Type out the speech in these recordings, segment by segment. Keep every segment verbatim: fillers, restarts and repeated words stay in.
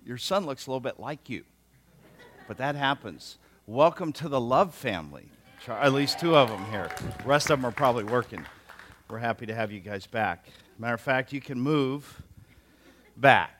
your son looks a little bit like you. But that happens. Welcome to the Love family. At least two of them here. The rest of them are probably working. We're happy to have you guys back. Matter of fact, you can move back.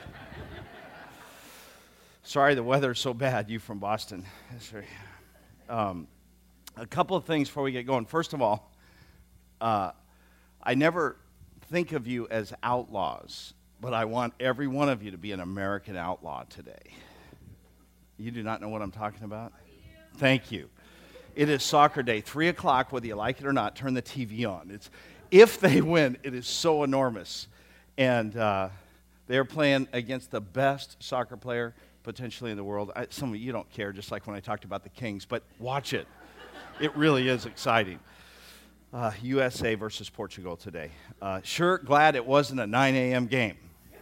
Sorry the weather's so bad, you from Boston. Um, a couple of things before we get going. First of all, uh, I never think of you as outlaws, but I want every one of you to be an American outlaw today. You do not know what I'm talking about? Thank you. It is soccer day, three o'clock, whether you like it or not, turn the T V on. It's if they win, it is so enormous. And uh, they're playing against the best soccer player potentially in the world. I, some of you don't care, just like when I talked about the Kings, but watch it. It really is exciting. Uh, U S A versus Portugal today. Uh, sure glad it wasn't a nine a.m. game.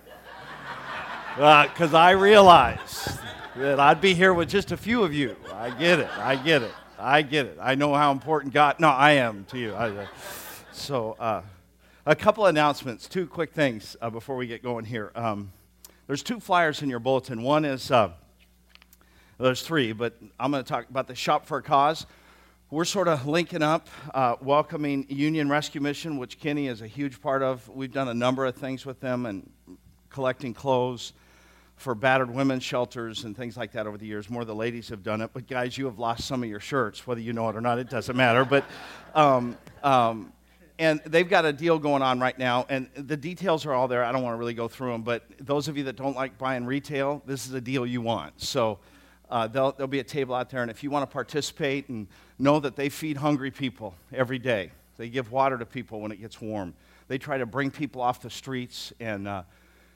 Because uh, I realized that I'd be here with just a few of you. I get it. I get it. I get it. I know how important God, no, I am to you. I, uh, so uh, a couple announcements, two quick things uh, before we get going here. Um, there's two flyers in your bulletin. One is, uh, well, there's three, but I'm going to talk about the Shop for a Cause. We're sort of linking up, uh, welcoming Union Rescue Mission, which Kenny is a huge part of. We've done a number of things with them and collecting clothes for battered women's shelters and things like that over the years. More of the ladies have done it, but guys, you have lost some of your shirts, whether you know it or not, it doesn't matter. But, um, um, and they've got a deal going on right now, and the details are all there. I don't want to really go through them, but those of you that don't like buying retail, this is a deal you want. So uh, there'll, there'll be a table out there, and if you want to participate and know that they feed hungry people every day, they give water to people when it gets warm. They try to bring people off the streets and uh,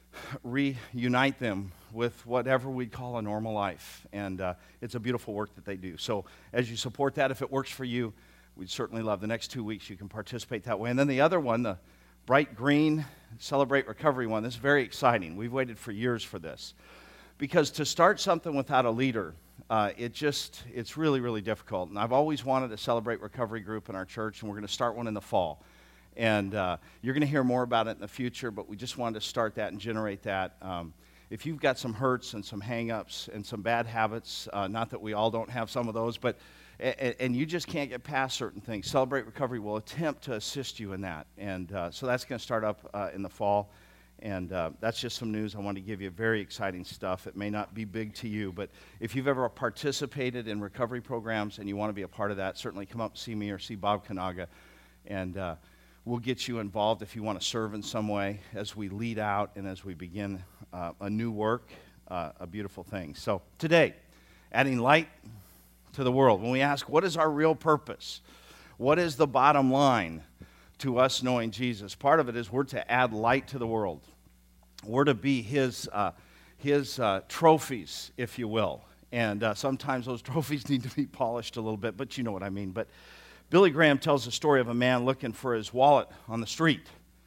reunite them with whatever we'd call a normal life. And uh, it's a beautiful work that they do. So as you support that, if it works for you, we'd certainly love the next two weeks you can participate that way. And then the other one, the bright green Celebrate Recovery one, this is very exciting. We've waited for years for this. Because to start something without a leader, uh, it just, it's really, really difficult. And I've always wanted a Celebrate Recovery group in our church, and we're going to start one in the fall. And uh, you're going to hear more about it in the future, but we just wanted to start that and generate that. Um, if you've got some hurts and some hang-ups and some bad habits, uh, not that we all don't have some of those, but and, and you just can't get past certain things, Celebrate Recovery will attempt to assist you in that. And uh, so that's going to start up uh, in the fall. And uh, that's just some news I want to give you. Very exciting stuff. It may not be big to you, but if you've ever participated in recovery programs and you want to be a part of that, certainly come up and see me or see Bob Kanaga. And uh, we'll get you involved if you want to serve in some way as we lead out and as we begin uh, a new work, uh, a beautiful thing. So today, adding light to the world. When we ask, what is our real purpose? What is the bottom line to us knowing Jesus? Part of it is we're to add light to the world. We're to be his, uh, his uh, trophies, if you will. And uh, sometimes those trophies need to be polished a little bit, but you know what I mean. But Billy Graham tells the story of a man looking for his wallet on the street.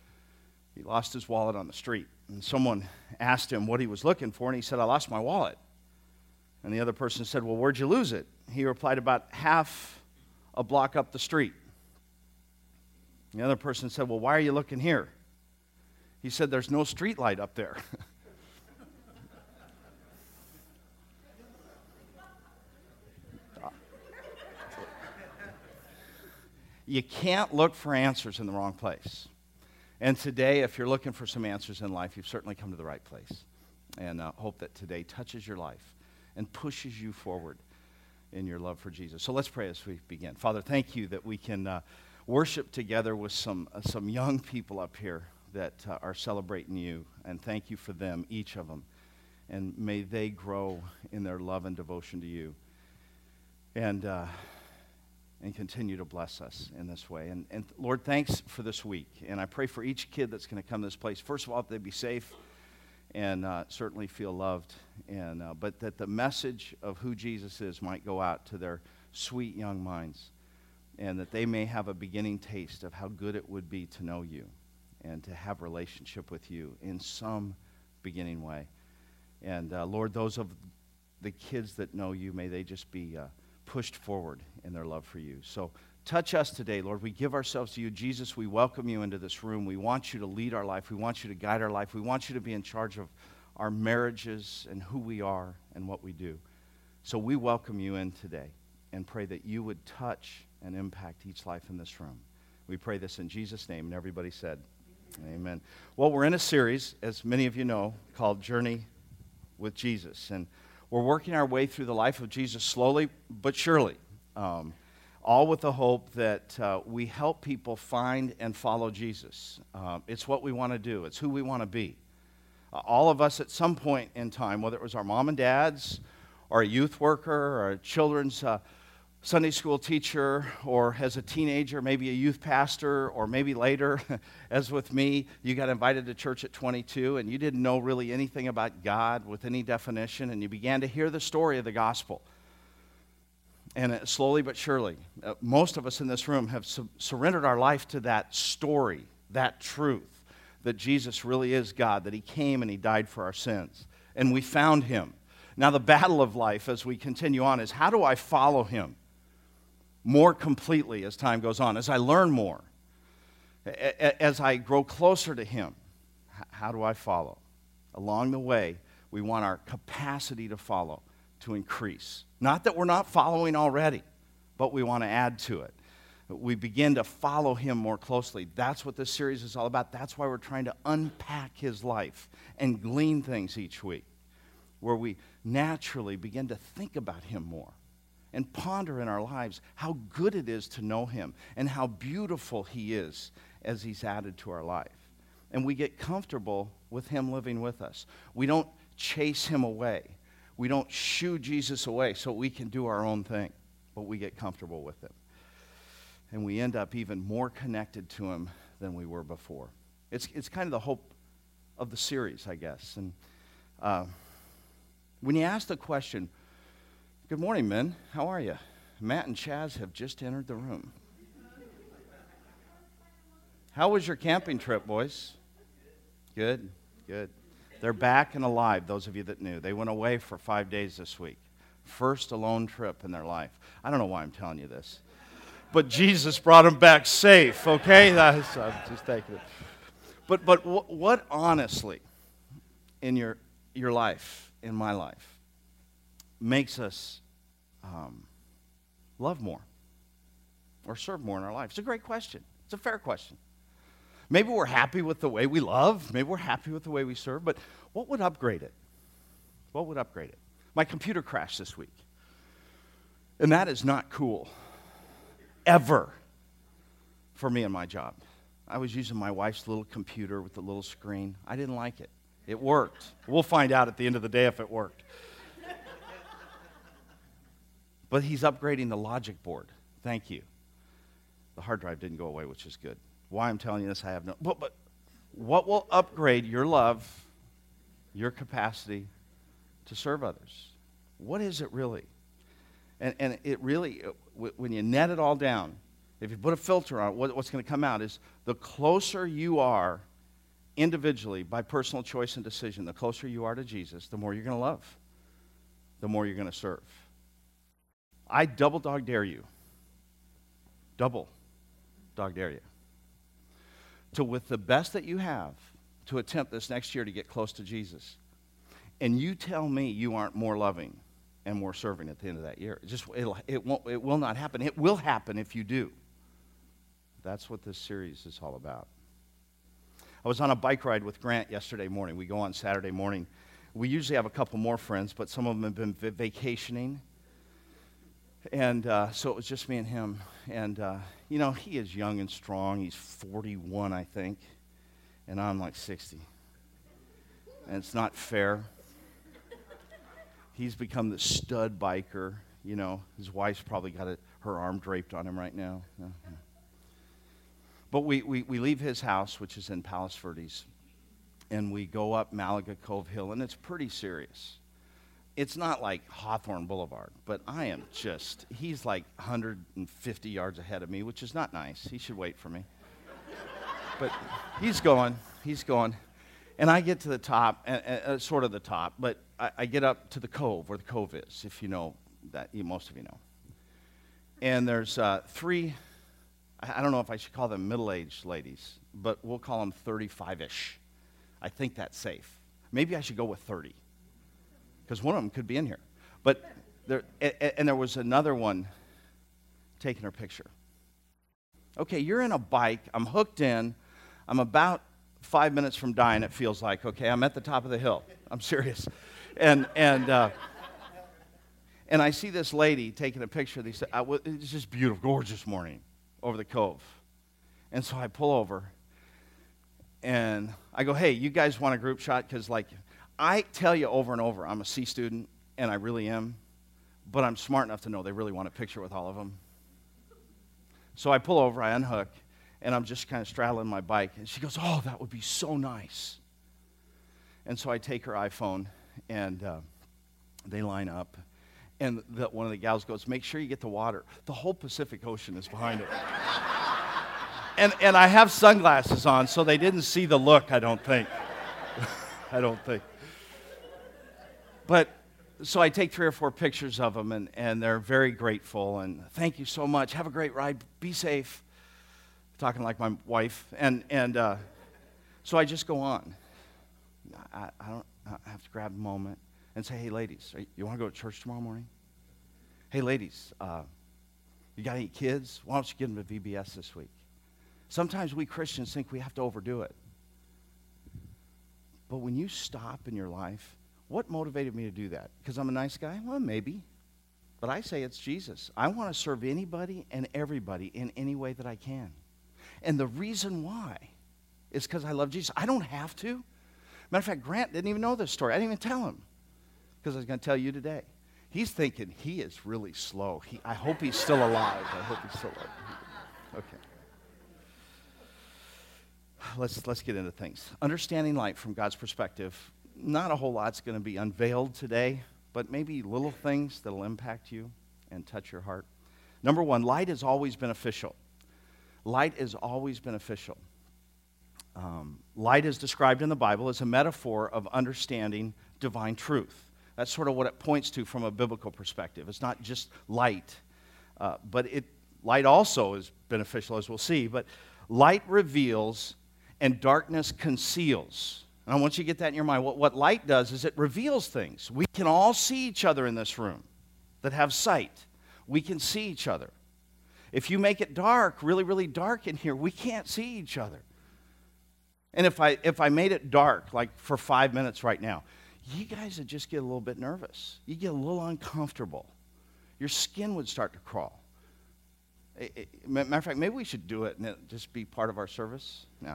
He lost his wallet on the street. And someone asked him what he was looking for, and he said, I lost my wallet. And the other person said, well, where'd you lose it? He replied, about half a block up the street. The other person said, well, why are you looking here? He said, there's no street light up there. You can't look for answers in the wrong place. And today, if you're looking for some answers in life, you've certainly come to the right place. And I uh, hope that today touches your life and pushes you forward in your love for Jesus. So let's pray as we begin. Father, thank you that we can uh, worship together with some, uh, some young people up here that uh, are celebrating you. And thank you for them, each of them. And may they grow in their love and devotion to you. And... Uh, and continue to bless us in this way. And, and Lord, thanks for this week. And I pray for each kid that's going to come to this place, first of all, that they be safe and uh, certainly feel loved, and uh, but that the message of who Jesus is might go out to their sweet young minds, and that they may have a beginning taste of how good it would be to know you and to have relationship with you in some beginning way. And uh, Lord, those of the kids that know you, may they just be... Uh, pushed forward in their love for you. So touch us today, Lord. We give ourselves to you. Jesus, we welcome you into this room. We want you to lead our life. We want you to guide our life. We want you to be in charge of our marriages and who we are and what we do. So we welcome you in today and pray that you would touch and impact each life in this room. We pray this in Jesus' name, and everybody said, amen. Well, we're in a series, as many of you know, called Journey with Jesus. And we're working our way through the life of Jesus slowly but surely, um, all with the hope that uh, we help people find and follow Jesus. Uh, it's what we want to do. It's who we want to be. Uh, all of us at some point in time, whether it was our mom and dads, or a youth worker, or a children's uh, Sunday school teacher, or as a teenager, maybe a youth pastor, or maybe later, as with me, you got invited to church at twenty-two, and you didn't know really anything about God with any definition, and you began to hear the story of the gospel. And uh, slowly but surely, uh, most of us in this room have su- surrendered our life to that story, that truth, that Jesus really is God, that he came and he died for our sins, and we found him. Now, the battle of life as we continue on is, how do I follow him more completely as time goes on, as I learn more, as I grow closer to him? How do I follow? Along the way, we want our capacity to follow to increase. Not that we're not following already, but we want to add to it. We begin to follow him more closely. That's what this series is all about. That's why we're trying to unpack his life and glean things each week, where we naturally begin to think about him more and ponder in our lives how good it is to know him and how beautiful he is as he's added to our life. And we get comfortable with him living with us. We don't chase him away. We don't shoo Jesus away so we can do our own thing, but we get comfortable with him. And we end up even more connected to him than we were before. It's, it's kind of the hope of the series, I guess. And uh, when you ask the question, good morning, men. How are you? Matt and Chaz have just entered the room. How was your camping trip, boys? Good, good. They're back and alive, those of you that knew. They went away for five days this week. First alone trip in their life. I don't know why I'm telling you this, but Jesus brought them back safe, okay? That's, I'm just taking it. But, but what, what honestly, in your, your life, in my life, makes us um, love more or serve more in our life? It's a great question. It's a fair question. Maybe we're happy with the way we love. Maybe we're happy with the way we serve. But what would upgrade it? What would upgrade it? My computer crashed this week. And that is not cool. Ever. For me and my job. I was using my wife's little computer with the little screen. I didn't like it. It worked. We'll find out at the end of the day if it worked. But he's upgrading the logic board. Thank you. The hard drive didn't go away, which is good. Why I'm telling you this, I have no... But, but what will upgrade your love, your capacity to serve others? What is it really? And, and it really, when you net it all down, if you put a filter on it, what, what's going to come out is the closer you are individually by personal choice and decision, the closer you are to Jesus, the more you're going to love, the more you're going to serve. I double dog dare you, double dog dare you, to with the best that you have, to attempt this next year to get close to Jesus. And you tell me you aren't more loving and more serving at the end of that year. It just it'll, it won't it will not happen. It will happen if you do. That's what this series is all about. I was on a bike ride with Grant yesterday morning. We go on Saturday morning. We usually have a couple more friends, but some of them have been v- vacationing. And uh, so it was just me and him. And, uh, you know, he is young and strong. He's forty-one, I think. And I'm like sixty. And it's not fair. He's become the stud biker. You know, his wife's probably got a, her arm draped on him right now. Uh-huh. But we, we, we leave his house, which is in Palos Verdes, and we go up Malaga Cove Hill, and it's pretty serious. It's not like Hawthorne Boulevard, but I am just, he's like one hundred fifty yards ahead of me, which is not nice. He should wait for me. But he's going, he's going. And I get to the top, uh, uh, sort of the top, but I, I get up to the cove, where the cove is, if you know that, you, most of you know. And there's uh, three, I don't know if I should call them middle-aged ladies, but we'll call them thirty-five-ish. I think that's safe. Maybe I should go with thirty, because one of them could be in here. But there, and, and there was another one taking her picture. Okay, you're in a bike. I'm hooked in. I'm about five minutes from dying, it feels like. Okay, I'm at the top of the hill. I'm serious. And and uh, and I see this lady taking a picture. They said, it's just beautiful, gorgeous morning over the cove. And so I pull over, and I go, hey, you guys want a group shot? Because, like, I tell you over and over, I'm a C student, and I really am, but I'm smart enough to know they really want a picture with all of them. So I pull over, I unhook, and I'm just kind of straddling my bike. And she goes, oh, that would be so nice. And so I take her iPhone, and uh, they line up. And the, one of the gals goes, make sure you get the water. The whole Pacific Ocean is behind it. and, and I have sunglasses on, so they didn't see the look, I don't think. I don't think. But so I take three or four pictures of them, and, and they're very grateful. And thank you so much. Have a great ride. Be safe. Talking like my wife. And and uh, so I just go on. I, I don't I have to grab a moment and say, hey, ladies, are you, you want to go to church tomorrow morning? Hey, ladies, uh, you got any kids? Why don't you get them to V B S this week? Sometimes we Christians think we have to overdo it. But when you stop in your life, what motivated me to do that? Because I'm a nice guy? Well, maybe. But I say it's Jesus. I want to serve anybody and everybody in any way that I can. And the reason why is because I love Jesus. I don't have to. Matter of fact, Grant didn't even know this story. I didn't even tell him, because I was going to tell you today. He's thinking he is really slow. He, I hope he's still alive. I hope he's still alive. Okay. Let's, let's get into things. Understanding light from God's perspective. Not a whole lot's going to be unveiled today, but maybe little things that will impact you and touch your heart. Number one, light is always beneficial. Light is always beneficial. Um, light is described in the Bible as a metaphor of understanding divine truth. That's sort of what it points to from a biblical perspective. It's not just light, uh, but it light also is beneficial, as we'll see. But light reveals and darkness conceals. And I want you to get that in your mind. What, what light does is it reveals things. We can all see each other in this room that have sight. We can see each other. If you make it dark, really, really dark in here, we can't see each other. And if I if I made it dark, like for five minutes right now, you guys would just get a little bit nervous. You get a little uncomfortable. Your skin would start to crawl. It, it, matter of fact, maybe we should do it and it just be part of our service. No,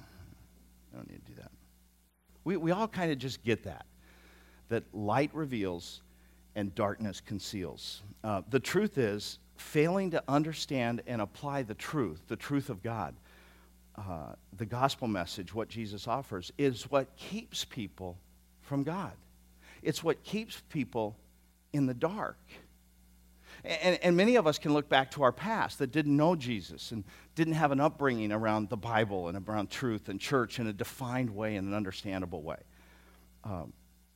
I don't need to do that. We we all kind of just get that, that light reveals and darkness conceals. Uh, the truth is, failing to understand and apply the truth, the truth of God, uh, the gospel message, what Jesus offers, is what keeps people from God. It's what keeps people in the dark. And, and many of us can look back to our past that didn't know Jesus and didn't have an upbringing around the Bible and around truth and church in a defined way, in an understandable way. Um,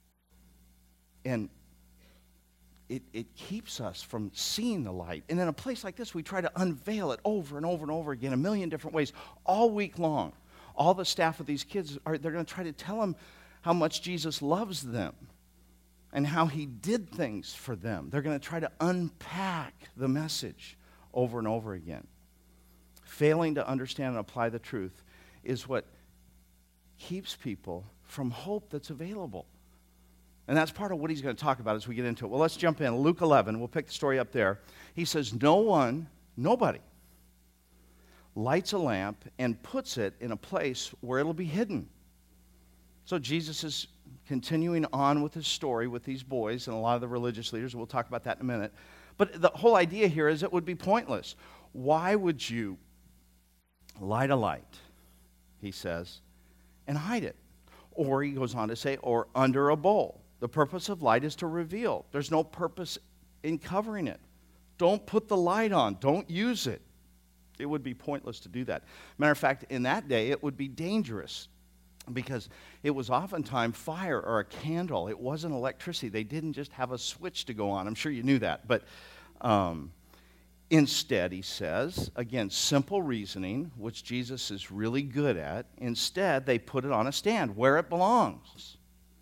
and it, it keeps us from seeing the light. And in a place like this, we try to unveil it over and over and over again, a million different ways, all week long. All the staff of these kids, are they're going to try to tell them how much Jesus loves them and how he did things for them. They're going to try to unpack the message over and over again. Failing to understand and apply the truth is what keeps people from hope that's available. And that's part of what he's going to talk about as we get into it. Well, let's jump in. Luke eleven, we'll pick the story up there. He says, no one, nobody, lights a lamp and puts it in a place where it'll be hidden. So Jesus is continuing on with his story with these boys and a lot of the religious leaders. We'll talk about that in a minute. But the whole idea here is it would be pointless. Why would you light a light, he says, and hide it? Or he goes on to say, or under a bowl. The purpose of light is to reveal. There's no purpose in covering it. Don't put the light on. Don't use it. It would be pointless to do that. Matter of fact, in that day, it would be dangerous because it was oftentimes fire or a candle. It wasn't electricity. They didn't just have a switch to go on. I'm sure you knew that. But um, instead, he says, again, simple reasoning, which Jesus is really good at. Instead, they put it on a stand where it belongs.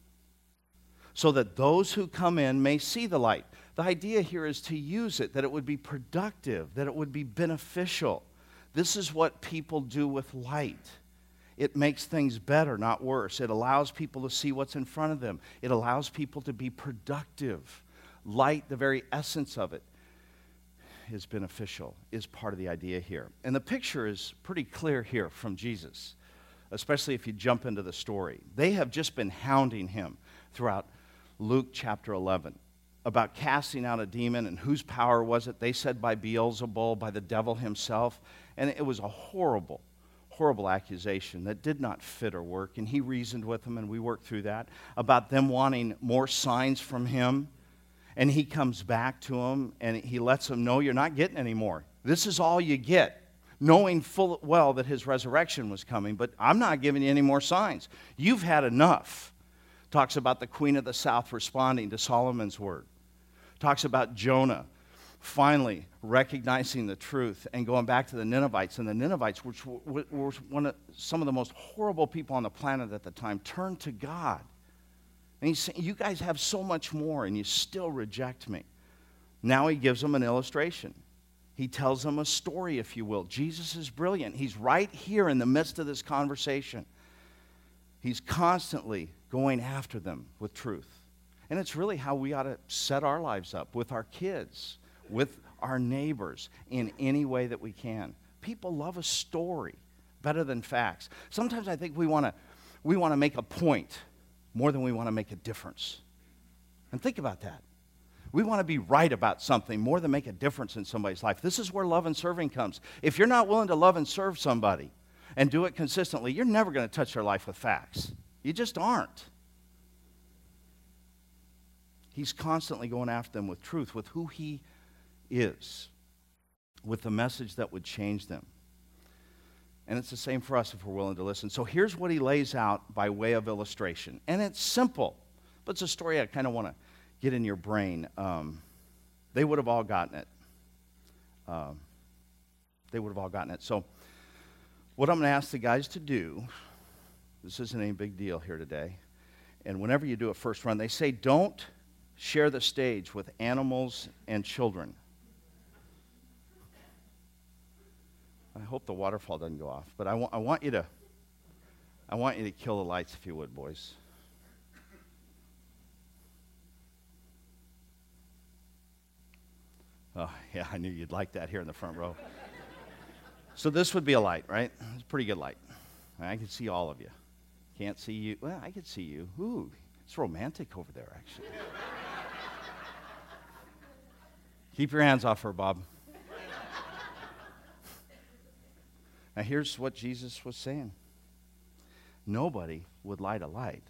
so that those who come in may see the light. The idea here is to use it, that it would be productive, that it would be beneficial. This is what people do with light. It makes things better, not worse. It allows people to see what's in front of them. It allows people to be productive. Light, the very essence of it, is beneficial, is part of the idea here. And the picture is pretty clear here from Jesus, especially if you jump into the story. They have just been hounding him throughout Luke chapter eleven about casting out a demon, and whose power was it? They said by Beelzebul, by the devil himself. And it was a horrible, horrible accusation that did not fit or work. And he reasoned with them, and we worked through that, about them wanting more signs from him. And he comes back to them, and he lets them know, you're not getting any more. This is all you get, knowing full well that his resurrection was coming, but I'm not giving you any more signs. You've had enough. Talks about the queen of the south responding to Solomon's word. Talks about Jonah finally recognizing the truth and going back to the Ninevites. And the Ninevites, which were one of, some of the most horrible people on the planet at the time, turned to God. And he's saying, you guys have so much more, and you still reject me. Now he gives them an illustration. He tells them a story, if you will. Jesus is brilliant. He's right here in the midst of this conversation. He's constantly going after them with truth. And it's really how we ought to set our lives up with our kids, with our neighbors, in any way that we can. People love a story better than facts. Sometimes I think we want to we want to make a point more than we want to make a difference. And think about that. We want to be right about something more than make a difference in somebody's life. This is where love and serving comes. If you're not willing to love and serve somebody and do it consistently, you're never going to touch their life with facts. You just aren't. He's constantly going after them with truth, with who he is, with the message that would change them. And it's the same for us if we're willing to listen. So here's what he lays out by way of illustration. And it's simple, but it's a story I kind of want to get in your brain. Um, they would have all gotten it. Um, they would have all gotten it. So what I'm going to ask the guys to do, this isn't any big deal here today, and whenever you do a first run, they say don't share the stage with animals and children. I hope the waterfall doesn't go off, but I, wa- I want you to I want you to kill the lights if you would, boys. Oh, yeah, I knew you'd like that here in the front row. So this would be a light, right? It's a pretty good light. I can see all of you. Can't see you. Well, I can see you. Ooh, it's romantic over there, actually. Keep your hands off her, Bob. Now, here's what Jesus was saying. Nobody would light a light.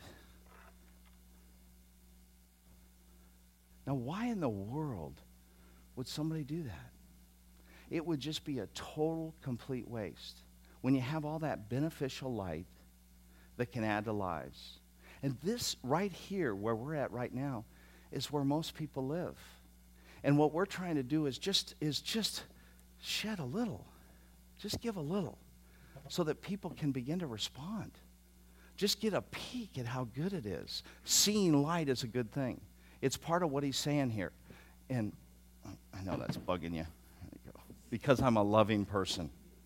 Now, why in the world would somebody do that? It would just be a total, complete waste when you have all that beneficial light that can add to lives. And this right here, where we're at right now, is where most people live. And what we're trying to do is just is just shed a little. Just give a little so that people can begin to respond. Just get a peek at how good it is. Seeing light is a good thing. It's part of what he's saying here. And I know that's bugging you. There you go. Because I'm a loving person.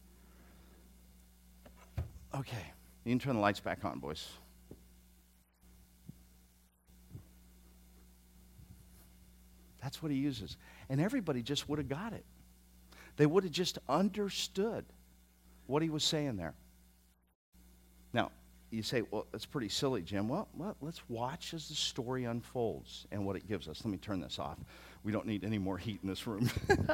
Okay. You can turn the lights back on, boys. That's what he uses. And everybody just would have got it. They would have just understood what he was saying there. Now, you say, well, that's pretty silly, Jim. Well, well, let's watch as the story unfolds and what it gives us. Let me turn this off. We don't need any more heat in this room.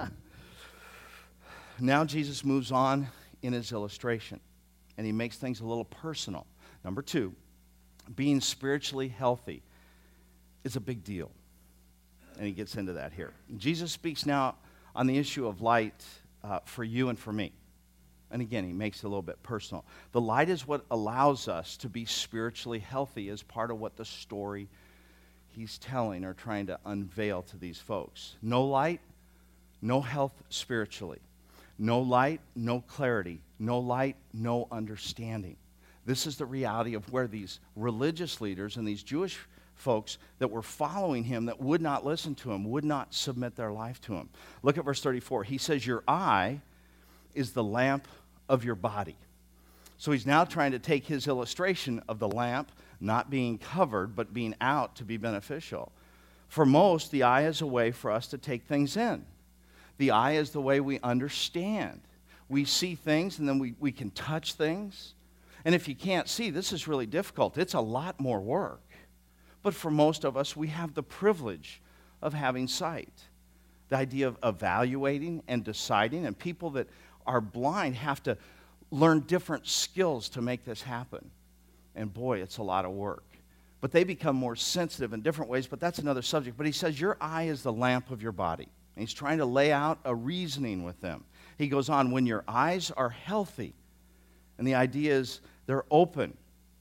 Now Jesus moves on in his illustration, and he makes things a little personal. Number two, being spiritually healthy is a big deal. And he gets into that here. Jesus speaks now on the issue of light uh, for you and for me. And again, he makes it a little bit personal. The light is what allows us to be spiritually healthy as part of what the story he's telling or trying to unveil to these folks. No light, no health spiritually. No light, no clarity. No light, no understanding. This is the reality of where these religious leaders and these Jewish folks that were following him that would not listen to him, would not submit their life to him. Look at verse thirty-four. He says, your eye is the lamp of your body. So he's now trying to take his illustration of the lamp not being covered but being out to be beneficial. For most, the eye is a way for us to take things in. The eye is the way we understand. We see things and then we, we can touch things. And if you can't see, this is really difficult. It's a lot more work. But for most of us, we have the privilege of having sight. The idea of evaluating and deciding, and people that are blind have to learn different skills to make this happen. And boy, it's a lot of work. But they become more sensitive in different ways, but that's another subject. But he says, your eye is the lamp of your body. And he's trying to lay out a reasoning with them. He goes on, when your eyes are healthy, and the idea is they're open,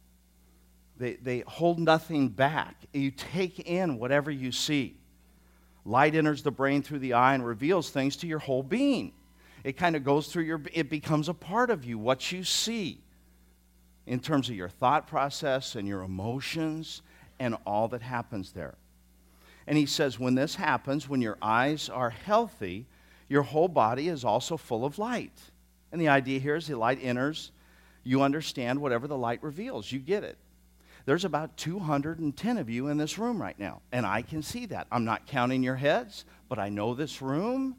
they, they hold nothing back. You take in whatever you see. Light enters the brain through the eye and reveals things to your whole being. It kind of goes through your, it becomes a part of you, what you see, in terms of your thought process and your emotions and all that happens there. And he says, when this happens, when your eyes are healthy, your whole body is also full of light. And the idea here is the light enters, you understand whatever the light reveals. You get it. There's about two hundred ten of you in this room right now, and I can see that. I'm not counting your heads, but I know this room.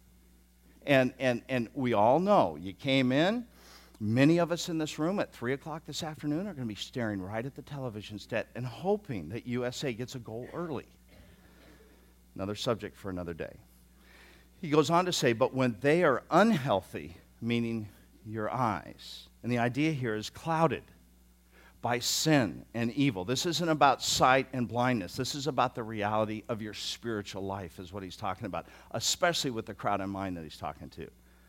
And, and, and we all know, you came in, many of us in this room at three o'clock this afternoon are going to be staring right at the television set and hoping that U S A gets a goal early. Another subject for another day. He goes on to say, but when they are unhealthy, meaning your eyes, and the idea here is clouded by sin and evil. This isn't about sight and blindness. This is about the reality of your spiritual life is what he's talking about, especially with the crowd in mind that he's talking to.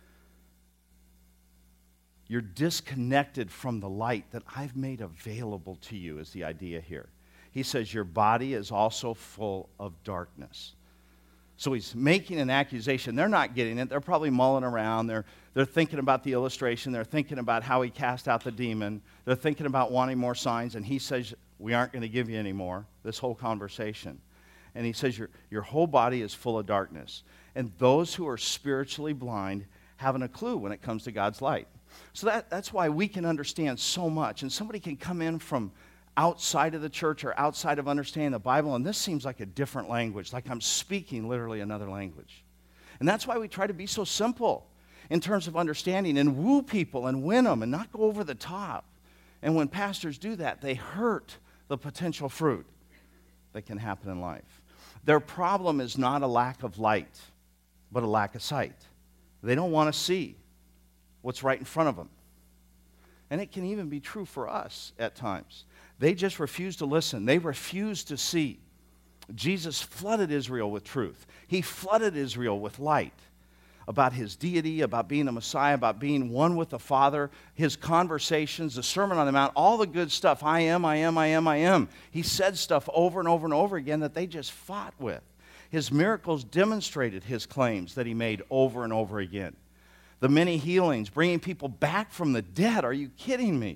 You're disconnected from the light that I've made available to you is the idea here. He says your body is also full of darkness. So he's making an accusation. They're not getting it. They're probably mulling around. They're, they're thinking about the illustration. They're thinking about how he cast out the demon. They're thinking about wanting more signs. And he says, we aren't going to give you any more, this whole conversation. And he says, your, your whole body is full of darkness. And those who are spiritually blind haven't a clue when it comes to God's light. So that, that's why we can understand so much. And somebody can come in from outside of the church or outside of understanding the Bible, and this seems like a different language, like I'm speaking literally another language. And that's why we try to be so simple in terms of understanding and woo people and win them and not go over the top. And when pastors do that, they hurt the potential fruit that can happen in life. Their problem is not a lack of light, but a lack of sight. They don't want to see what's right in front of them. And it can even be true for us at times. They just refuse to listen. They refuse to see. Jesus flooded Israel with truth. He flooded Israel with light about his deity, about being the Messiah, about being one with the Father, his conversations, the Sermon on the Mount, all the good stuff. I am, I am, I am, I am. He said stuff over and over and over again that they just fought with. His miracles demonstrated his claims that he made over and over again. The many healings, bringing people back from the dead. Are you kidding me?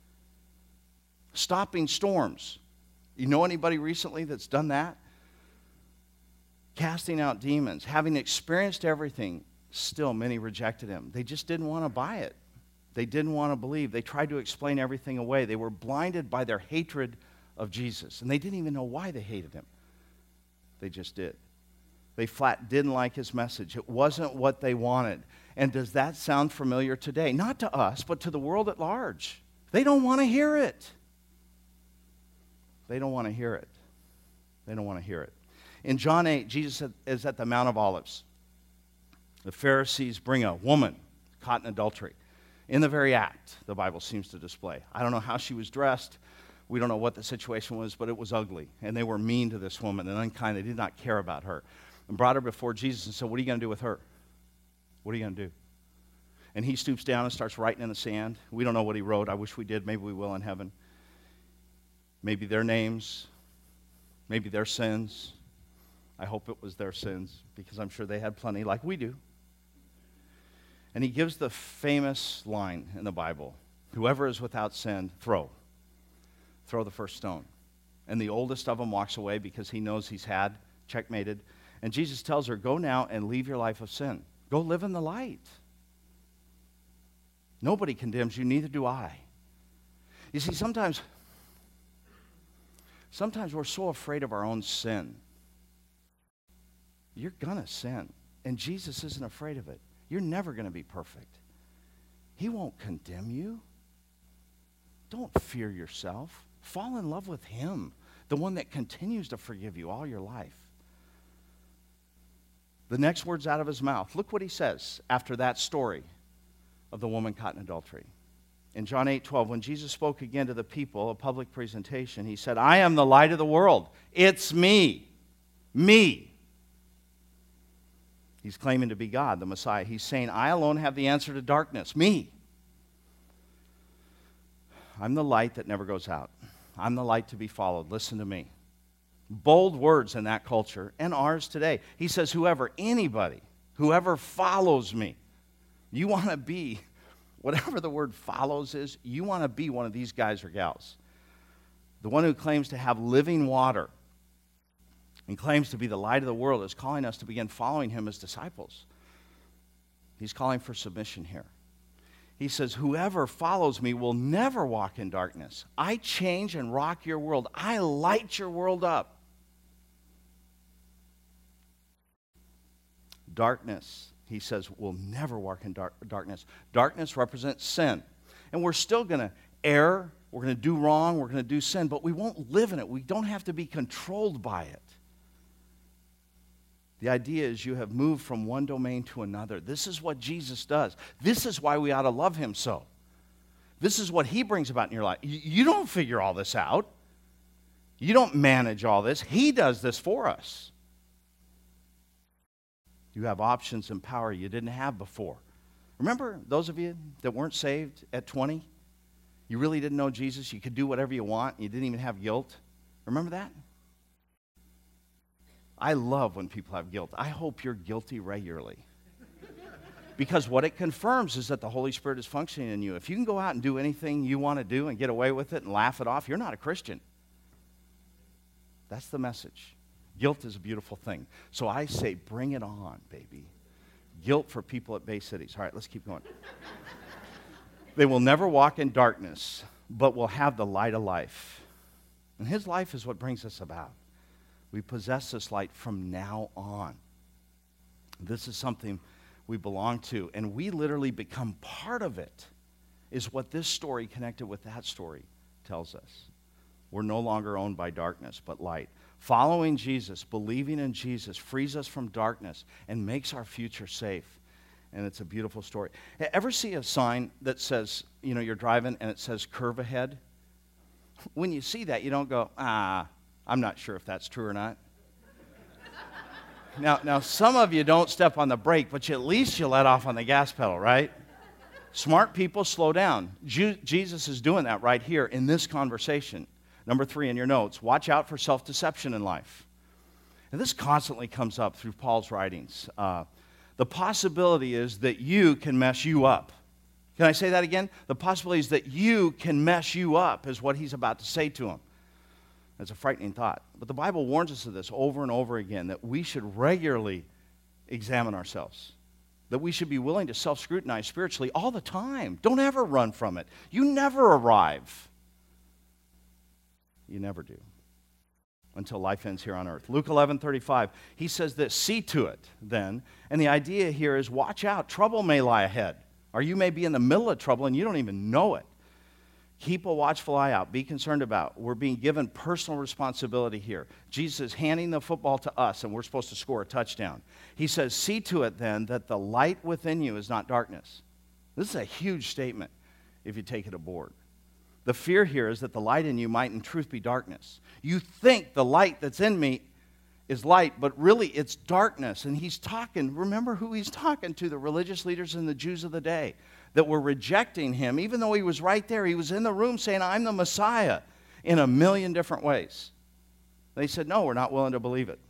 Stopping storms. You know anybody recently that's done that? Casting out demons, having experienced everything, still many rejected him. They just didn't want to buy it. They didn't want to believe. They tried to explain everything away. They were blinded by their hatred of Jesus, and they didn't even know why they hated him. They just did. They flat didn't like his message. It wasn't what they wanted. And does that sound familiar today? Not to us, but to the world at large. They don't want to hear it. They don't want to hear it. They don't want to hear it. In John eight, Jesus is at the Mount of Olives. The Pharisees bring a woman caught in adultery. In the very act, the Bible seems to display. I don't know how she was dressed. We don't know what the situation was, but it was ugly. And they were mean to this woman and unkind. They did not care about her. And brought her before Jesus and said, what are you going to do with her? What are you going to do? And he stoops down and starts writing in the sand. We don't know what he wrote. I wish we did. Maybe we will in heaven. Maybe their names. Maybe their sins. I hope it was their sins, because I'm sure they had plenty, like we do. And he gives the famous line in the Bible, whoever is without sin, throw. Throw the first stone. And the oldest of them walks away because he knows he's had, checkmated. And Jesus tells her, go now and leave your life of sin. Go live in the light. Nobody condemns you, neither do I. You see, sometimes, sometimes we're so afraid of our own sin. You're going to sin. And Jesus isn't afraid of it. You're never going to be perfect. He won't condemn you. Don't fear yourself. Fall in love with him, the one that continues to forgive you all your life. The next words out of his mouth, look what he says after that story of the woman caught in adultery. In John eight twelve, when Jesus spoke again to the people, a public presentation, he said, I am the light of the world. It's me. Me. He's claiming to be God, the Messiah. He's saying, I alone have the answer to darkness. Me. I'm the light that never goes out. I'm the light to be followed. Listen to me. Bold words in that culture and ours today. He says, whoever, anybody, whoever follows me, you want to be, whatever the word follows is, you want to be one of these guys or gals. The one who claims to have living water and claims to be the light of the world is calling us to begin following him as disciples. He's calling for submission here. He says, whoever follows me will never walk in darkness. I change and rock your world. I light your world up. Darkness, he says, will never walk in dark, darkness. Darkness represents sin. And we're still going to err. We're going to do wrong. We're going to do sin. But we won't live in it. We don't have to be controlled by it. The idea is you have moved from one domain to another. This is what Jesus does. This is why we ought to love him so. This is what he brings about in your life. You don't figure all this out. You don't manage all this. He does this for us. You have options and power you didn't have before. Remember those of you that weren't saved at twenty? You really didn't know Jesus. You could do whatever you want. You didn't even have guilt. Remember that? I love when people have guilt. I hope you're guilty regularly. Because what it confirms is that the Holy Spirit is functioning in you. If you can go out and do anything you want to do and get away with it and laugh it off, you're not a Christian. That's the message. Guilt is a beautiful thing. So I say, bring it on, baby. Guilt for people at Bay Cities. All right, let's keep going. They will never walk in darkness, but will have the light of life. And his life is what brings us about. We possess this light from now on. This is something we belong to, and we literally become part of it, is what this story connected with that story tells us. We're no longer owned by darkness, but light. Following Jesus, believing in Jesus, frees us from darkness and makes our future safe. And it's a beautiful story. Ever see a sign that says, you know, you're driving and it says curve ahead? When you see that, you don't go, ah, I'm not sure if that's true or not. Now, now, some of you don't step on the brake, but you, at least you let off on the gas pedal, right? Smart people slow down. Ju- Jesus is doing that right here in this conversation. Number three in your notes, watch out for self-deception in life. And this constantly comes up through Paul's writings. Uh, the possibility is that you can mess you up. Can I say that again? The possibility is that you can mess you up is what he's about to say to him. That's a frightening thought. But the Bible warns us of this over and over again, that we should regularly examine ourselves, that we should be willing to self-scrutinize spiritually all the time. Don't ever run from it. You never arrive. You never do until life ends here on earth. Luke eleven thirty-five, he says this, see to it then. And the idea here is watch out. Trouble may lie ahead, or you may be in the middle of trouble and you don't even know it. Keep a watchful eye out. Be concerned about. We're being given personal responsibility here. Jesus is handing the football to us, and we're supposed to score a touchdown. He says, see to it then that the light within you is not darkness. This is a huge statement if you take it aboard. The fear here is that the light in you might in truth be darkness. You think the light that's in me is light, but really it's darkness. And he's talking, remember who he's talking to, the religious leaders and the Jews of the day that were rejecting him. Even though he was right there, he was in the room saying, I'm the Messiah, in a million different ways. They said, no, we're not willing to believe it.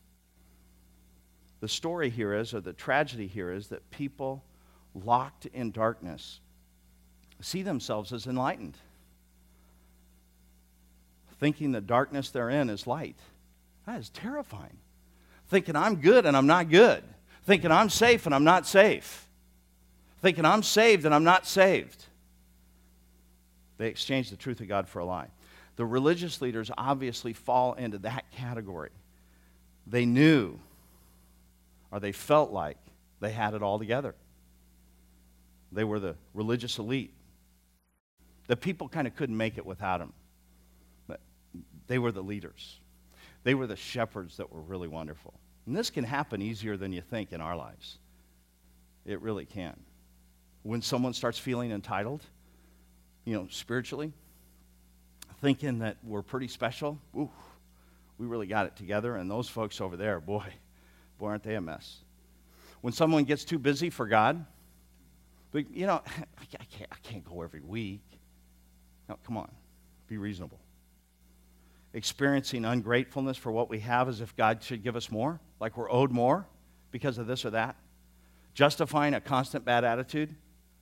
The story here is, or the tragedy here is, that people locked in darkness see themselves as enlightened. thinking the darkness therein is light. That is terrifying. Thinking I'm good and I'm not good. Thinking I'm safe and I'm not safe. Thinking I'm saved and I'm not saved. They exchanged the truth of God for a lie. The religious leaders obviously fall into that category. They knew, or they felt like, they had it all together. They were the religious elite. The people kind of couldn't make it without them. But they were the leaders. They were the shepherds that were really wonderful. And this can happen easier than you think in our lives. It really can. When someone starts feeling entitled, you know, spiritually, thinking that we're pretty special, ooh, we really got it together, and those folks over there, boy, boy, aren't they a mess. When someone gets too busy for God, but, you know, I can't, I can't go every week. No, come on, be reasonable. Experiencing ungratefulness for what we have as if God should give us more, like we're owed more because of this or that. Justifying a constant bad attitude.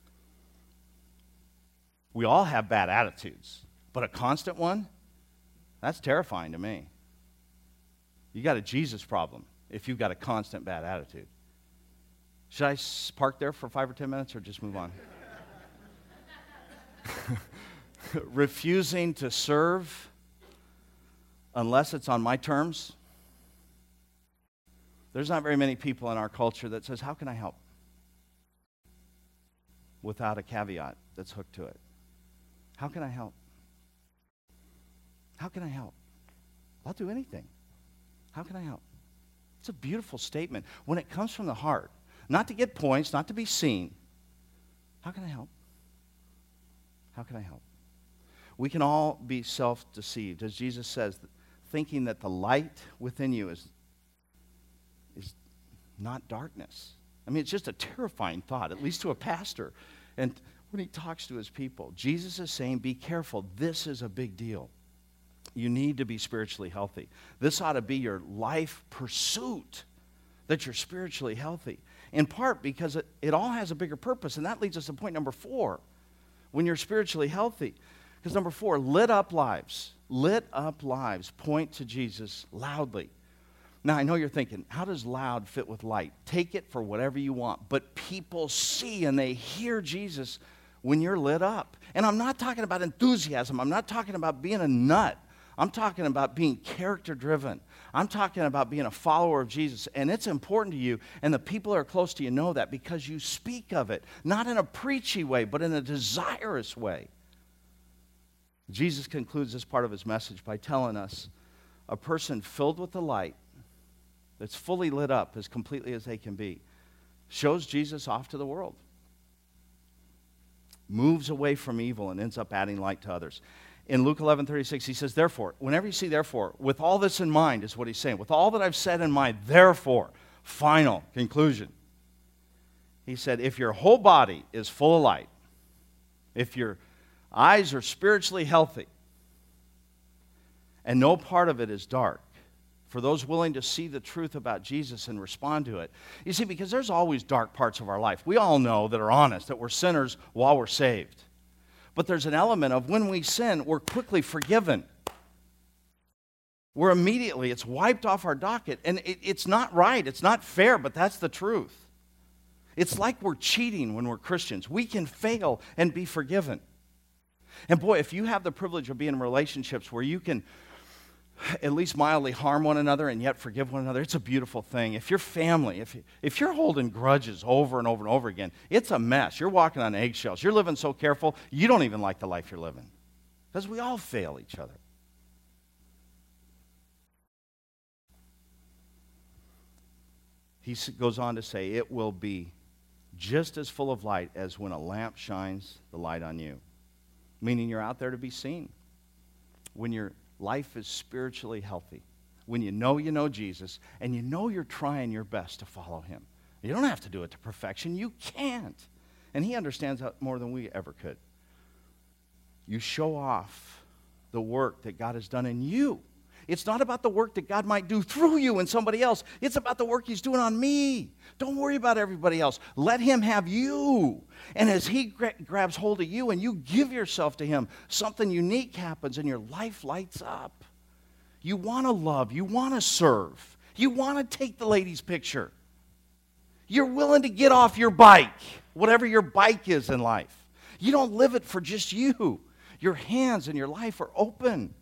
We all have bad attitudes, but a constant one, that's terrifying to me. You got a Jesus problem if you've got a constant bad attitude. Should I park there for five or ten minutes or just move on? Refusing to serve unless it's on my terms. There's not very many people in our culture that says, how can I help? Without a caveat that's hooked to it. How can I help? How can I help? I'll do anything. How can I help? It's a beautiful statement when it comes from the heart. Not to get points, not to be seen. How can I help? How can I help? We can all be self-deceived, as Jesus says, thinking that the light within you is, is not darkness. I mean, it's just a terrifying thought, at least to a pastor. And when he talks to his people, Jesus is saying, be careful. This is a big deal. You need to be spiritually healthy. This ought to be your life pursuit, that you're spiritually healthy. In part because it, it all has a bigger purpose, and that leads us to point number four, when you're spiritually healthy. Because number four, lit up lives. Lit up lives point to Jesus loudly. Now, I know you're thinking, how does loud fit with light? Take it for whatever you want, but people see and they hear Jesus when you're lit up. And I'm not talking about enthusiasm. I'm not talking about being a nut. I'm talking about being character-driven. I'm talking about being a follower of Jesus, and it's important to you, and the people that are close to you know that because you speak of it, not in a preachy way, but in a desirous way. Jesus concludes this part of his message by telling us a person filled with the light that's fully lit up as completely as they can be shows Jesus off to the world, moves away from evil, and ends up adding light to others. In Luke eleven thirty-six, he says, therefore, whenever you see therefore, with all this in mind is what he's saying. With all that I've said in mind, therefore, final conclusion. He said, if your whole body is full of light, if your eyes are spiritually healthy, and no part of it is dark, for those willing to see the truth about Jesus and respond to it. You see, because there's always dark parts of our life. We all know that are honest, that we're sinners while we're saved. But there's an element of when we sin, we're quickly forgiven. We're immediately, it's wiped off our docket. And it, it's not right, it's not fair, but that's the truth. It's like we're cheating when we're Christians. We can fail and be forgiven. And boy, if you have the privilege of being in relationships where you can at least mildly harm one another and yet forgive one another, it's a beautiful thing. If your family, if, if you're holding grudges over and over and over again, it's a mess. You're walking on eggshells. You're living so careful, you don't even like the life you're living. Because we all fail each other. He goes on to say, it will be just as full of light as when a lamp shines the light on you. Meaning you're out there to be seen. When your life is spiritually healthy, when you know you know Jesus, and you know you're trying your best to follow him. You don't have to do it to perfection. You can't. And he understands that more than we ever could. You show off the work that God has done in you. It's not about the work that God might do through you and somebody else. It's about the work he's doing on me. Don't worry about everybody else. Let him have you. And as he gra- grabs hold of you and you give yourself to him, something unique happens and your life lights up. You want to love. You want to serve. You want to take the lady's picture. You're willing to get off your bike, whatever your bike is in life. You don't live it for just you. Your hands and your life are open.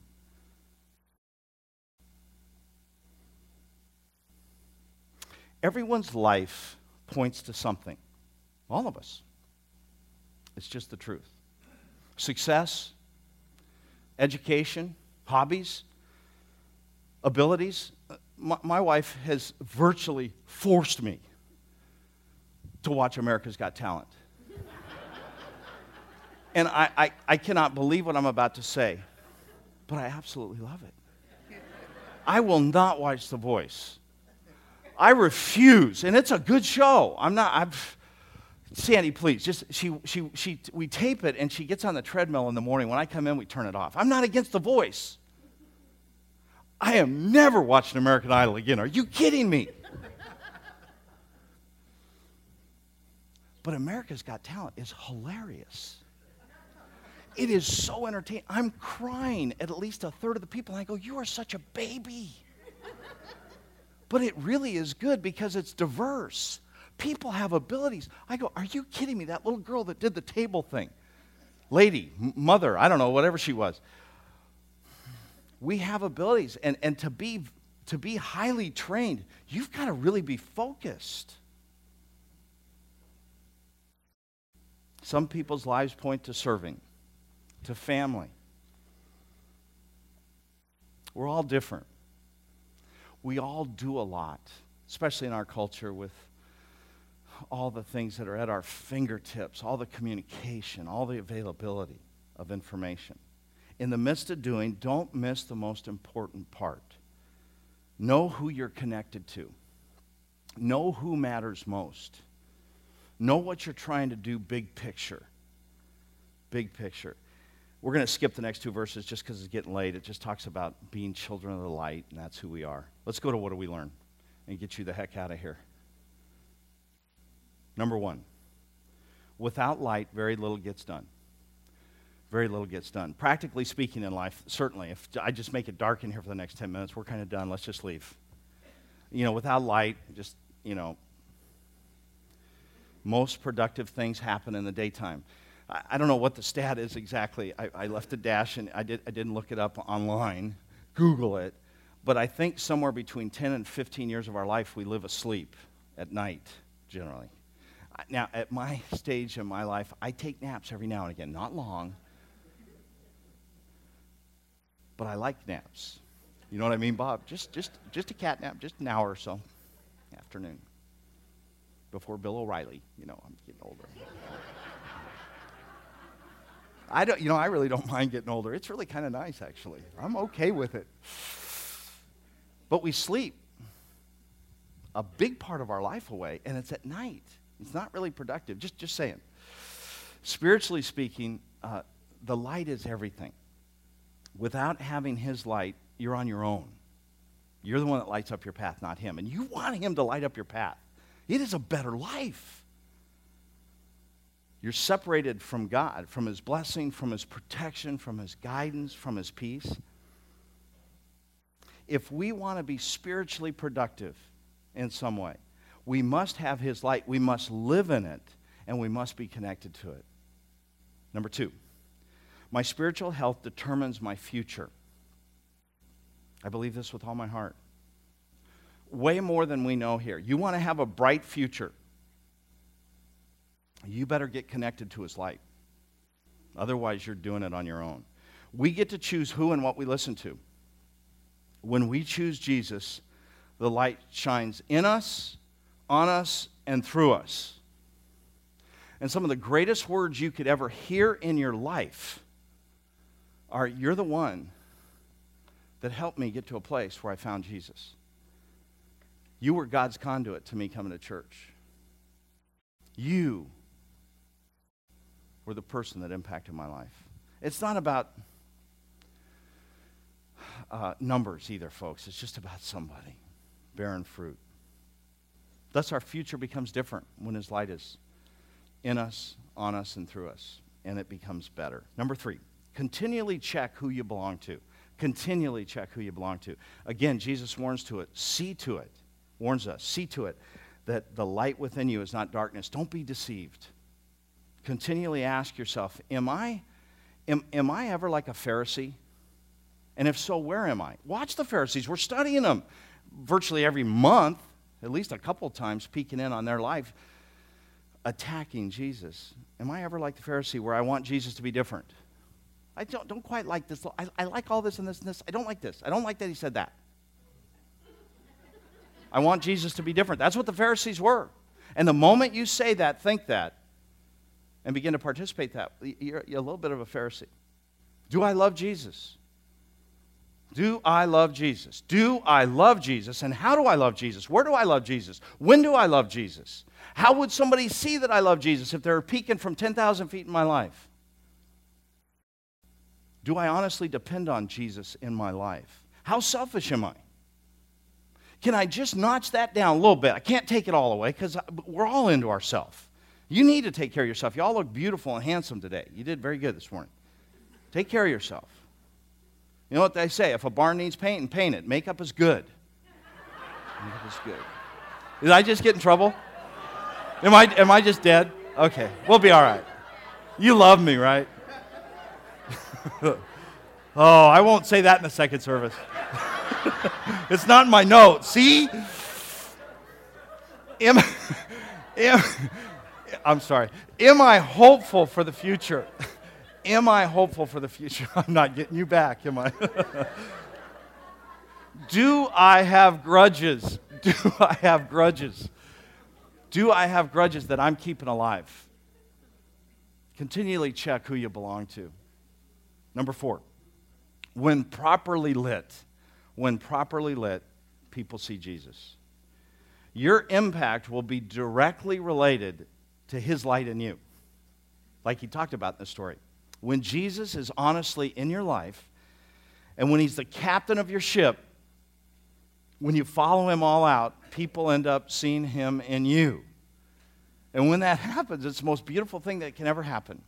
Everyone's life points to something. All of us. It's just the truth. Success, education, hobbies, abilities. My, my wife has virtually forced me to watch America's Got Talent. And I, I, I cannot believe what I'm about to say, but I absolutely love it. I will not watch The Voice. I refuse, and it's a good show. I'm not, I've, Sandy, please, just, she, she, she, we tape it, and she gets on the treadmill in the morning. When I come in, we turn it off. I'm not against The Voice. I am never watching American Idol again. Are you kidding me? But America's Got Talent is hilarious. It is so entertaining. I'm crying at at least a third of the people, and I go, you are such a baby. But it really is good because it's diverse. People have abilities. I go, are you kidding me? That little girl that did the table thing, lady, m- mother, I don't know, whatever she was. We have abilities, and, and to be to be highly trained, you've got to really be focused. Some people's lives point to serving, to family. We're all different. We all do a lot, especially in our culture with all the things that are at our fingertips, all the communication, all the availability of information. In the midst of doing, don't miss the most important part. Know who you're connected to. Know who matters most. Know what you're trying to do big picture. Big picture. We're going to skip the next two verses just because it's getting late. It just talks about being children of the light, and that's who we are. Let's go to what do we learn and get you the heck out of here. Number one, without light, very little gets done. Very little gets done. Practically speaking in life, certainly, if I just make it dark in here for the next ten minutes, we're kind of done. Let's just leave. You know, without light, just, you know, most productive things happen in the daytime. I, I don't know what the stat is exactly. I, I left a dash, and I, did, I didn't look it up online, Google it, but I think somewhere between ten and fifteen years of our life, we live asleep at night, generally. Now, at my stage in my life, I take naps every now and again. Not long, but I like naps. You know what I mean, Bob? Just just, just a cat nap, just an hour or so, afternoon, before Bill O'Reilly. You know, I'm getting older. I don't, you know, I really don't mind getting older. It's really kind of nice, actually. I'm okay with it. But we sleep a big part of our life away, and it's at night. It's not really productive. Just, just saying. Spiritually speaking, uh, the light is everything. Without having his light, you're on your own. You're the one that lights up your path, not him. And you want him to light up your path. It is a better life. You're separated from God, from his blessing, from his protection, from his guidance, from his peace. If we want to be spiritually productive in some way, we must have his light, we must live in it, and we must be connected to it. Number two, my spiritual health determines my future. I believe this with all my heart. Way more than we know here. You want to have a bright future, you better get connected to his light. Otherwise, you're doing it on your own. We get to choose who and what we listen to. When we choose Jesus, the light shines in us, on us, and through us. And some of the greatest words you could ever hear in your life are, you're the one that helped me get to a place where I found Jesus. You were God's conduit to me coming to church. You were the person that impacted my life. It's not about uh, numbers either, folks. It's just about somebody bearing fruit. Thus, our future becomes different when His light is in us, on us, and through us, and it becomes better. Number three, continually check who you belong to. Continually check who you belong to. Again, Jesus warns to it. See to it. Warns us. See to it that the light within you is not darkness. Don't be deceived. Continually ask yourself, am I, am, am I ever like a Pharisee? And if so, where am I? Watch the Pharisees. We're studying them virtually every month, at least a couple times, peeking in on their life, attacking Jesus. Am I ever like the Pharisee where I want Jesus to be different? I don't, don't quite like this. I, I like all this and this and this. I don't like this. I don't like that he said that. I want Jesus to be different. That's what the Pharisees were. And the moment you say that, think that, and begin to participate that, you're, you're a little bit of a Pharisee. Do I love Jesus? Do I love Jesus? Do I love Jesus? And how do I love Jesus? Where do I love Jesus? When do I love Jesus? How would somebody see that I love Jesus if they're peeking from ten thousand feet in my life? Do I honestly depend on Jesus in my life? How selfish am I? Can I just notch that down a little bit? I can't take it all away because we're all into ourselves. You need to take care of yourself. You all look beautiful and handsome today. You did very good this morning. Take care of yourself. You know what they say? If a barn needs paint, paint it. Makeup is good. Makeup is good. Did I just get in trouble? Am I, am I just dead? Okay, we'll be all right. You love me, right? Oh, I won't say that in the second service. It's not in my notes. See? Am, am, I'm sorry. Am I hopeful for the future? Am I hopeful for the future? I'm not getting you back, am I? Do I have grudges? Do I have grudges? Do I have grudges that I'm keeping alive? Continually check who you belong to. Number four, when properly lit, when properly lit, people see Jesus. Your impact will be directly related to His light in you, like He talked about in the story. When Jesus is honestly in your life, and when He's the captain of your ship, when you follow Him all out, people end up seeing Him in you. And when that happens, it's the most beautiful thing that can ever happen.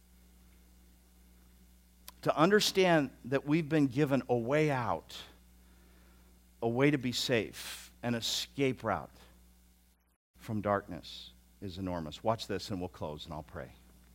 To understand that we've been given a way out, a way to be safe, an escape route from darkness is enormous. Watch this and we'll close and I'll pray.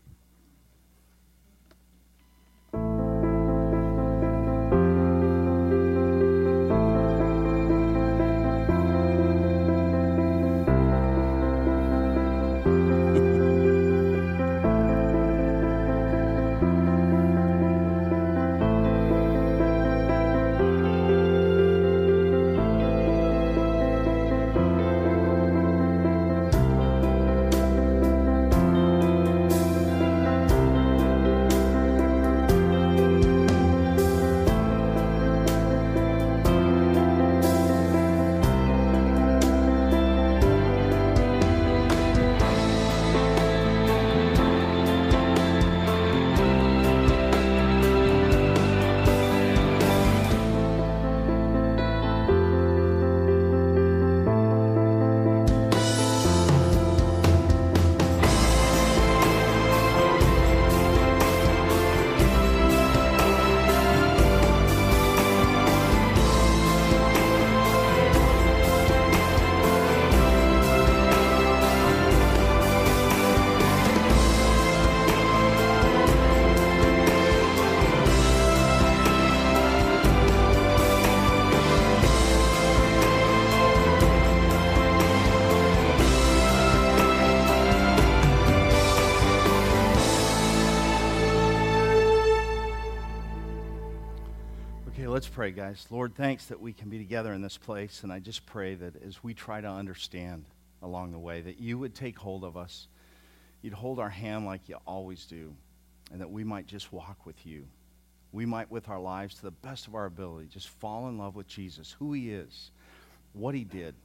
Let's pray, guys. Lord, thanks that we can be together in this place, and I just pray that as we try to understand along the way, that you would take hold of us, you'd hold our hand like you always do, and that we might just walk with you. We might, with our lives, to the best of our ability, just fall in love with Jesus, who He is, what He did,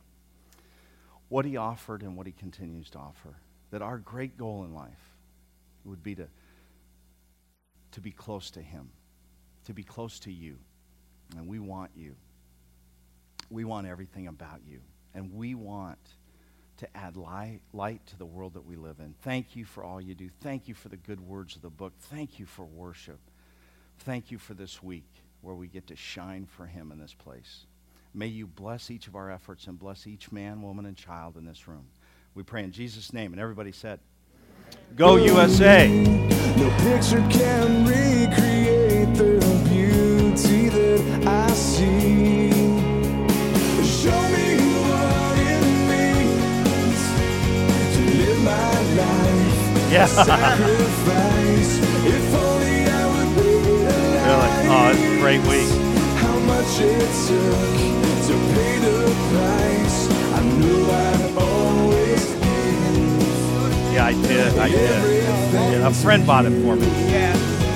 what He offered, and what He continues to offer. That our great goal in life would be to, to be close to Him, to be close to you. And we want you. We want everything about you. And we want to add light, light to the world that we live in. Thank you for all you do. Thank you for the good words of the book. Thank you for worship. Thank you for this week where we get to shine for him in this place. May you bless each of our efforts and bless each man, woman, and child in this room. We pray in Jesus' name. And everybody said, Go U S A! No picture can recreate the beauty that I see. Show me what it means to live my life. Yeah. Sacrifice. If only I would be alive. Really? Oh, it's a great week. How much it took to pay the price. I knew I'd always give. Yeah, I did. I did. Yeah, a friend bought it for me. Yeah.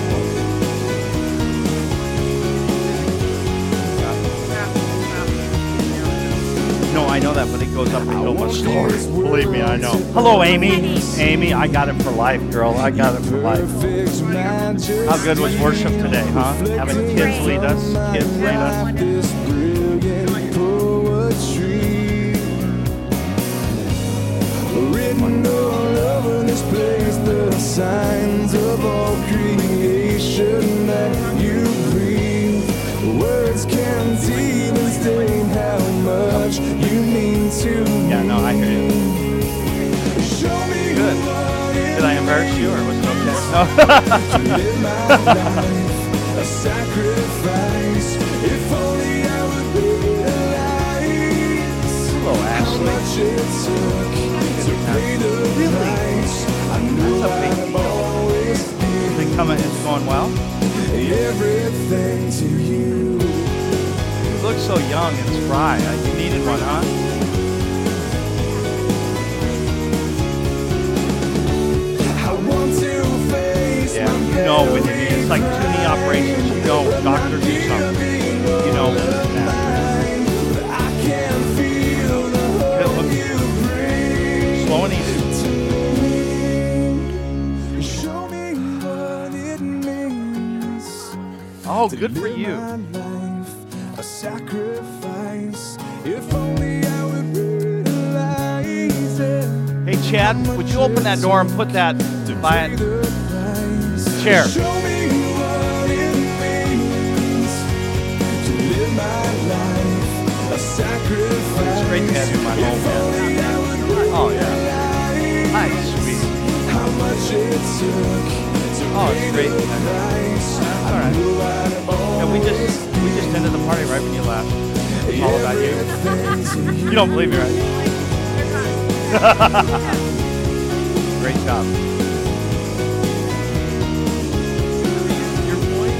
No, I know that, but it goes up a hill much slower. Believe me, I know. Hello, Amy. Amy, I got it for life, girl. I got it for life. How good was worship today, huh? Having kids lead us. Kids lead us. This brilliant poetry written all over this place, the signs of all creation that you breathe. Words can't even state how much you mean to me. Yeah, no, I hear you. Show me Good. what it Did I embarrass you, or was it okay? No. live my life, a sacrifice. If only I would be alive. Hello, How Ashley. much it took to pay the price. I knew That's a big I'd deal. always Is it coming? It's going well? give everything to you. You look so young and spry. You needed one, huh? I want to face Yeah, my you know when you need, it's like two knee operations, you know, doctor do something. You know when it's that. I can feel the Good, hope look, you bring. slow and easy. Show me what it means. Oh, to good for live you. my life, a sacrifice. If only I would realize it. Hey, Chad, would you open that door and put that by it? The price. Chair. Show me what it means to live my life, a sacrifice. It's great to have you in my home, If man. only I would Oh, yeah. realize Hi, sweet. how much it took to Oh, it's pay great. the price. All right. I knew I'd Yeah, we just we just ended the party right when you left. It's all about you. everything to you. You don't believe me, right? Great job. Your point?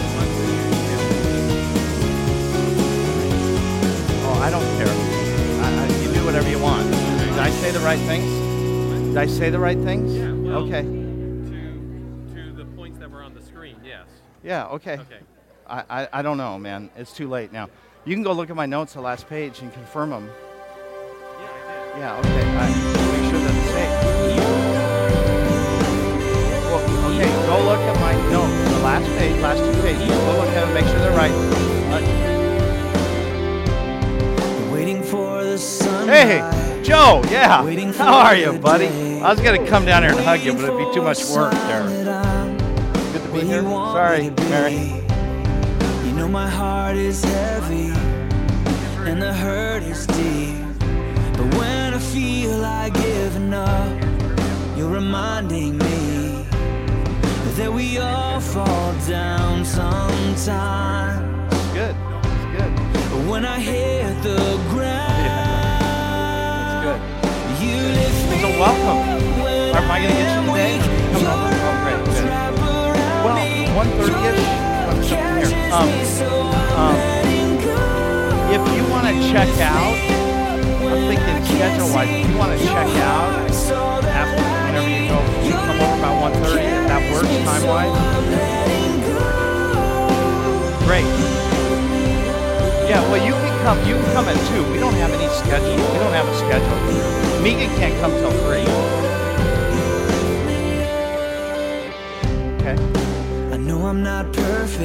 Oh, I don't care. I, I, you do whatever you want. Did I say the right things? Did I say the right things? Yeah, well, Okay. To, to the points that were on the screen, yes. Yeah, okay. Okay. I, I, I don't know, man. It's too late now. You can go look at my notes, the last page, and confirm them. Yeah, I did. Yeah, okay. I make sure that it's safe. Well, okay, go look at my notes, the last page, last two pages. Go look at them, make sure they're right. Uh, Waiting for the sun. hey, Joe, yeah. Waiting for How are you, the buddy? day. I was going to come down here and hug you, but it'd be too much work there. Good to be here. Sorry, Mary. You know my heart is heavy and the hurt is deep. But when I feel like giving up, you're reminding me that we all fall down sometimes. Good. It's good. But when I hit the ground, It's good. you lift me. So welcome. When Am I going to get you today? Come your on. Oh, great. arms Good. wrap around Well, me, one thirty-ish. I'm sitting here. Um, um, if you want to check out, I'm thinking schedule-wise, if you want to check out after whenever you go, you come over about one thirty, if that works time-wise. Great. Yeah, well, you can come. You can come at two. We don't have any schedule. We don't have a schedule. Megan can't come till three. Okay. I know I'm not perfect.